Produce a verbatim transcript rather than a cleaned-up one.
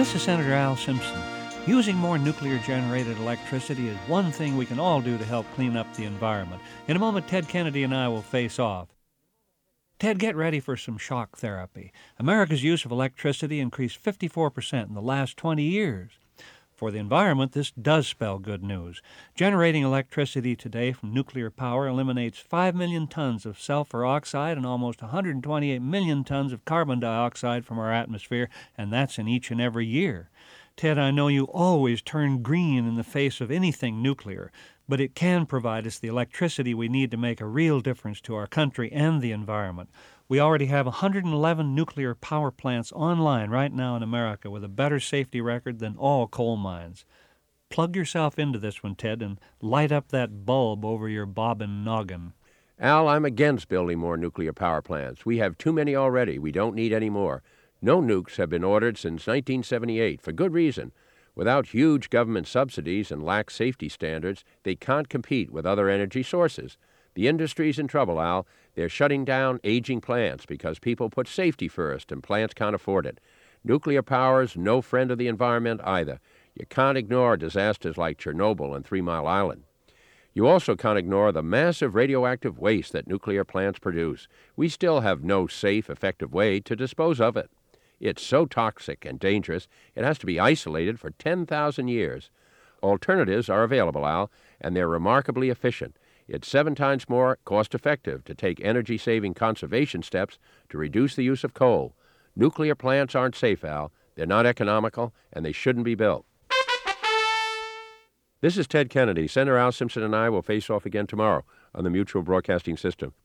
This is Senator Al Simpson. Using more nuclear-generated electricity is one thing we can all do to help clean up the environment. In a moment, Ted Kennedy and I will face off. Ted, get ready for some shock therapy. America's use of electricity increased fifty-four percent in the last twenty years. For the environment, this does spell good news. Generating electricity today from nuclear power eliminates five million tons of sulfur oxide and almost one hundred twenty-eight million tons of carbon dioxide from our atmosphere, and that's in each and every year. Ted, I know you always turn green in the face of anything nuclear, but it can provide us the electricity we need to make a real difference to our country and the environment. We already have one hundred eleven nuclear power plants online right now in America with a better safety record than all coal mines. Plug yourself into this one, Ted, and light up that bulb over your bobbin noggin. Al, I'm against building more nuclear power plants. We have too many already. We don't need any more. No nukes have been ordered since nineteen seventy-eight, for good reason. Without huge government subsidies and lax safety standards, they can't compete with other energy sources. The industry's in trouble, Al. They're shutting down aging plants because people put safety first and plants can't afford it. Nuclear power's no friend of the environment either. You can't ignore disasters like Chernobyl and Three Mile Island. You also can't ignore the massive radioactive waste that nuclear plants produce. We still have no safe, effective way to dispose of it. It's so toxic and dangerous, it has to be isolated for ten thousand years. Alternatives are available, Al, and they're remarkably efficient. It's seven times more cost-effective to take energy-saving conservation steps to reduce the use of coal. Nuclear plants aren't safe, Al. They're not economical, and they shouldn't be built. This is Ted Kennedy. Senator Al Simpson and I will face off again tomorrow on the Mutual Broadcasting System.